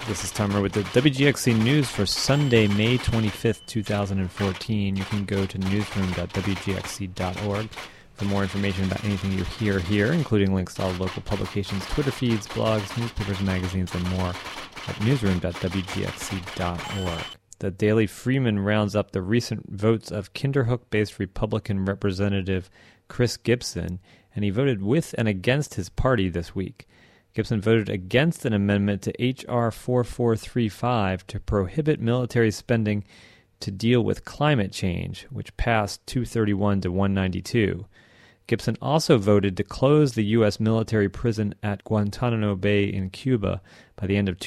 This is Tomer with the WGXC News for Sunday, May 25th, 2014. You can go to newsroom.wgxc.org for more information about anything you hear here, including links to all local publications, Twitter feeds, blogs, newspapers, magazines, and more at newsroom.wgxc.org. The Daily Freeman rounds up the recent votes of Kinderhook-based Republican Representative Chris Gibson, and he voted with and against his party this week. Gibson voted against an amendment to H.R. 4435 to prohibit military spending to deal with climate change, which passed 231 to 192. Gibson also voted to close the U.S. military prison at Guantanamo Bay in Cuba by the end of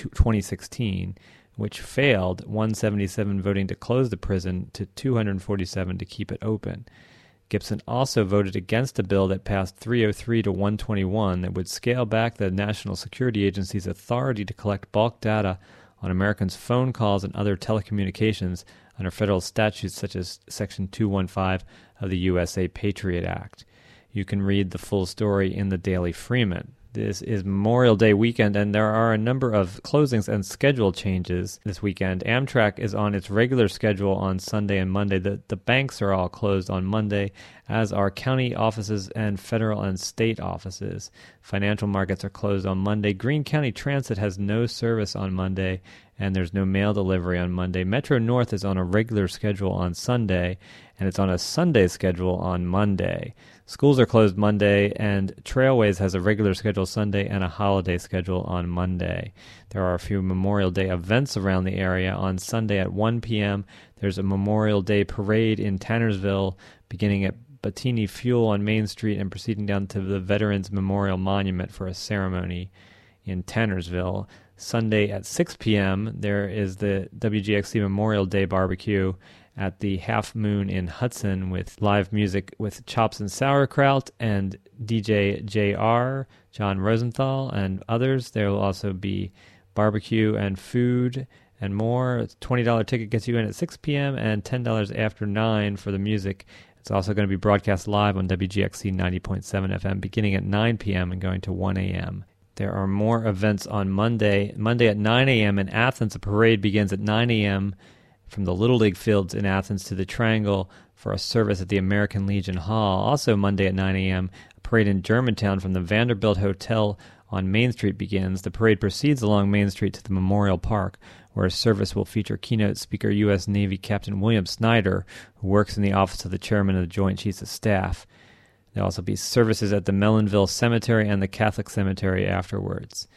2016, which failed, 177 voting to close the prison to 247 to keep it open. Gibson also voted against a bill that passed 303 to 121 that would scale back the National Security Agency's authority to collect bulk data on Americans' phone calls and other telecommunications under federal statutes such as Section 215 of the USA Patriot Act. You can read the full story in the Daily Freeman. This is Memorial Day weekend, and there are a number of closings and schedule changes this weekend. Amtrak is on its regular schedule on Sunday and Monday. The banks are all closed on Monday, as are county offices and federal and state offices. Financial markets are closed on Monday. Greene County Transit has no service on Monday, and there's no mail delivery on Monday. Metro North is on a regular schedule on Sunday, and it's on a Sunday schedule on Monday. Schools are closed Monday, and Trailways has a regular schedule Sunday and a holiday schedule on Monday. There are a few Memorial Day events around the area. On Sunday at 1 p.m., there's a Memorial Day parade in Tannersville, beginning at Bettini Fuel on Main Street and proceeding down to the Veterans Memorial Monument for a ceremony in Tannersville. Sunday at 6 p.m., there is the WGXC Memorial Day barbecue at the Half Moon in Hudson with live music with Chops and Sauerkraut and DJ JR, John Rosenthal, and others. There will also be barbecue and food and more. It's a $20 ticket gets you in at 6 p.m. and $10 after 9 for the music. It's also going to be broadcast live on WGXC 90.7 FM beginning at 9 p.m. and going to 1 a.m. There are more events on Monday. Monday at 9 a.m. in Athens, a parade begins at 9 a.m. from the Little League fields in Athens to the Triangle for a service at the American Legion Hall. Also Monday at 9 a.m., a parade in Germantown from the Vanderbilt Hotel on Main Street begins. The parade proceeds along Main Street to the Memorial Park, where a service will feature keynote speaker U.S. Navy Captain William Snyder, who works in the office of the Chairman of the Joint Chiefs of Staff. There will also be services at the Mellonville Cemetery and the Catholic Cemetery afterwards.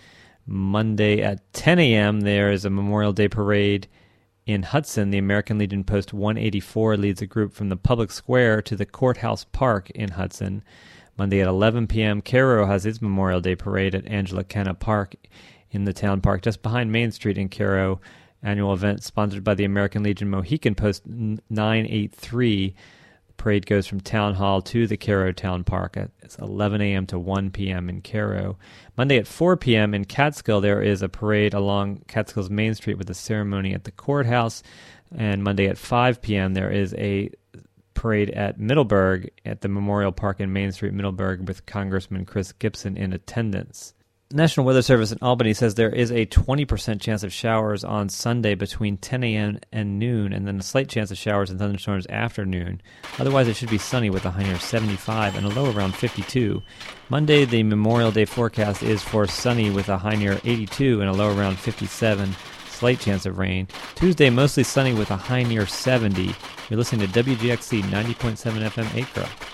Monday at 10 a.m., there is a Memorial Day parade in Hudson. The American Legion Post 184 leads a group from the public square to the Courthouse Park in Hudson. Monday at 11 p.m., Cairo has its Memorial Day parade at Angela Kenna Park in the town park just behind Main Street in Cairo. Annual event sponsored by the American Legion Mohican Post 983. The parade goes from Town Hall to the Cairo Town Park at 11 a.m. to 1 p.m. in Cairo. Monday at 4 p.m. in Catskill, there is a parade along Catskill's Main Street with a ceremony at the courthouse. And Monday at 5 p.m., there is a parade at Middleburg at the Memorial Park in Main Street, Middleburg, with Congressman Chris Gibson in attendance. National Weather Service in Albany says there is a 20% chance of showers on Sunday between 10 a.m. and noon, and then a slight chance of showers and thunderstorms after noon. Otherwise, it should be sunny with a high near 75 and a low around 52. Monday, the Memorial Day forecast is for sunny with a high near 82 and a low around 57. Slight chance of rain. Tuesday, mostly sunny with a high near 70. You're listening to WGXC 90.7 FM Acre.